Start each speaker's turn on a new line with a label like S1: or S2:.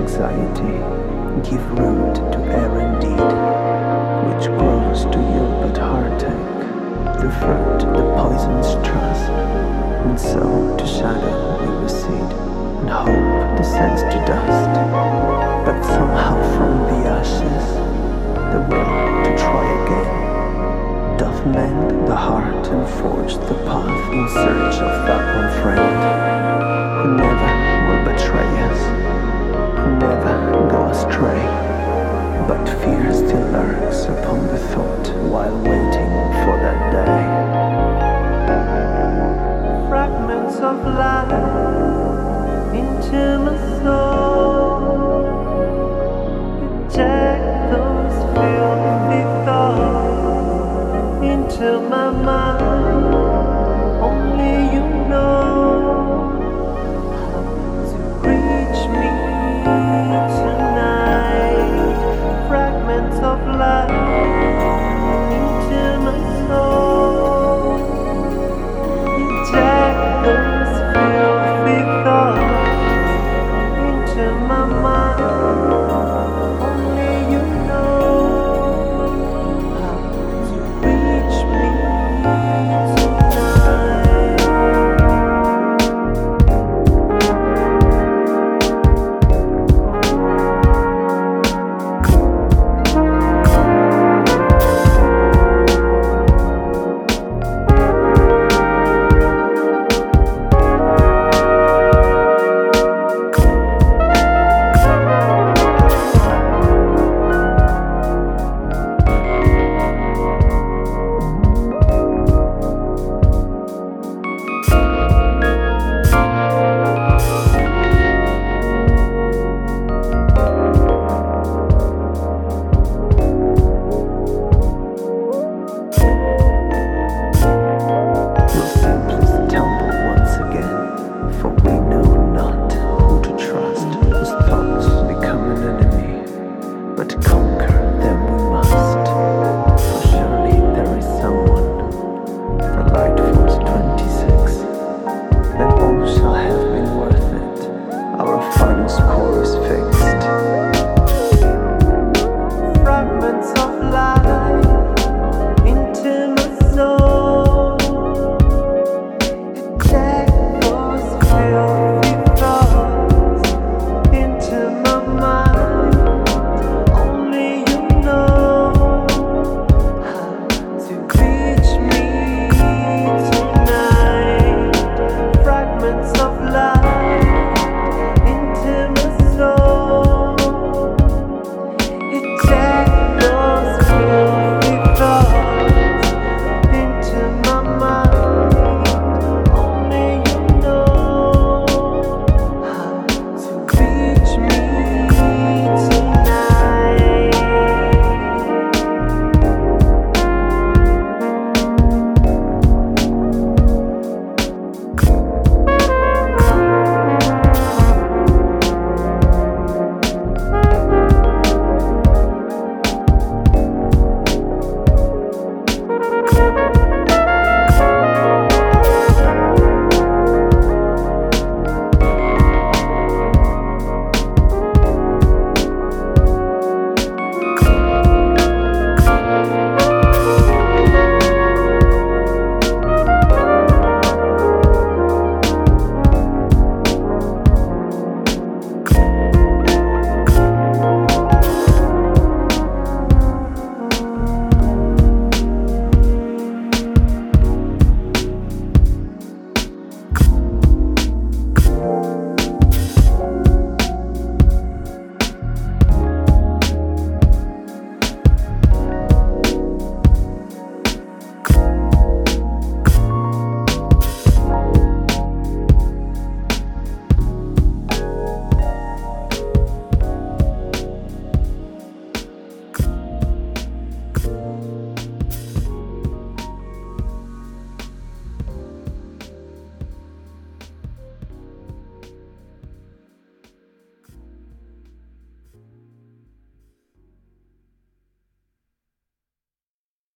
S1: anxiety give root to errant deed, which grows to yield but heartache, the fruit the poison's trust, and so to shadow we recede, and hope descends to dust. But somehow from the ashes, the will to try again doth mend the heart and forge the path in search of that one friend who never will betray us, who never go astray, but fear still lurks upon the thought while waiting for that day.